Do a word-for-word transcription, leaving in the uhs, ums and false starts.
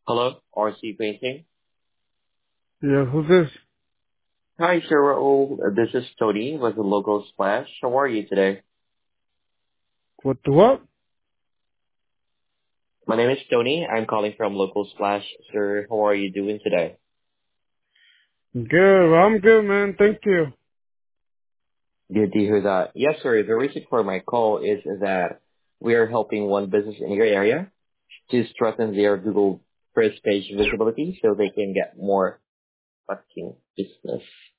Hello, R C Painting. Yeah, who's this? Hi, Sir Raul. This is Tony with the local splash. How are you today? What the what? My name is Tony. I'm calling from local splash. Sir, how are you doing today? Good, I'm good, man. Thank you. Good to hear that. Yes, sir. The reason for my call is that we are helping one business in your area to strengthen their Google first page visibility so they can get more marketing business.